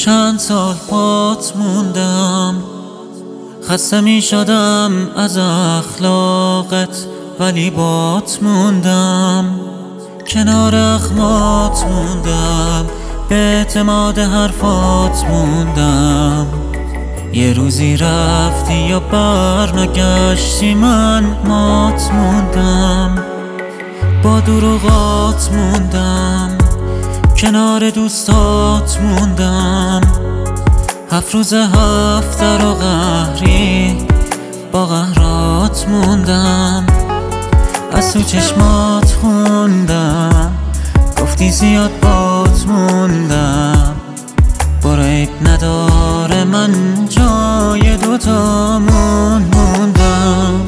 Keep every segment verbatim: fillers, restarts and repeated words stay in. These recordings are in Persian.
چند سال بات موندم، خسته می شدم از اخلاقت، ولی بات موندم. کنار اخمات موندم، به اعتماد حرفات موندم. یه روزی رفتی یا برنگشتی، من مات موندم. با دروغات موندم، کنار دوستات موندم. هفت روز هفته رو قهری با قهرات موندم. از تو چشمات خوندم، گفتی زیاد بات موندم. برو عیب نداره، من جای دوتامون موندم.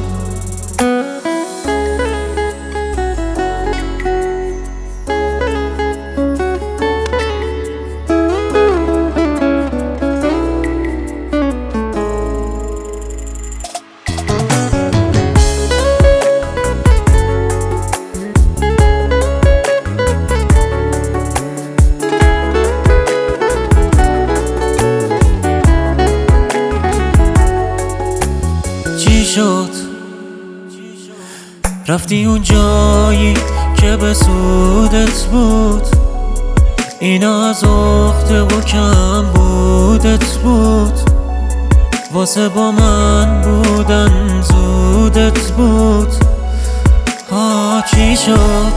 شد رفتی اون جایی که به سودت بود، اینا از عقده و کم بودت بود. واسه با من بودن زودت بود. ها چی شد؟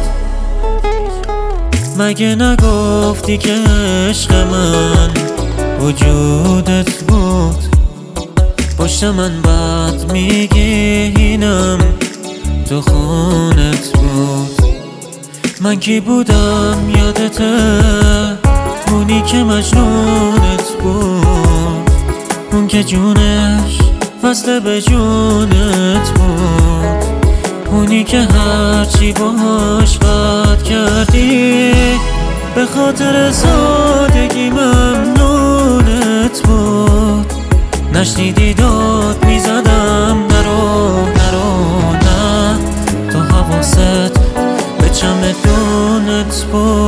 مگه نگفتی که عشق من وجودت بود؟ پشت من بد میگی اینم تو خونت بود. من کی بودم یادته؟ اونی که مجنونت بود، اون که جونش وصله به جونت بود، اونی که هرچی باهاش بد کردی به خاطر سادگی ممنونت بود. نشنیدی داد میزدم نرو نرو نه، تو حواست به چمدونت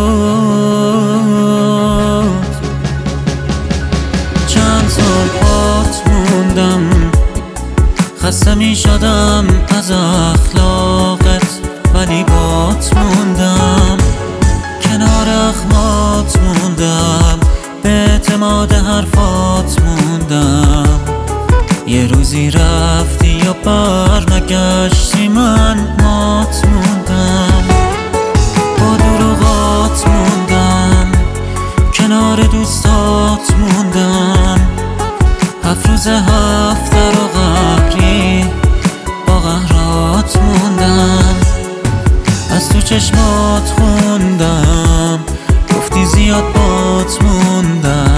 بود. چند سال بات موندم، خسته می شدم از اخلاقت، ولی بات موندم. کنار اخمات موندم، به اعتماد حرفات موندم. یه روزی رفتی یا برنگشتی، من مات موندم. با دروغات موندم، کنار دوستات موندم. هفت روز هفته رو قهری با قهرات موندم. از تو چشمات خوندم، گفتی زیاد بات موندم.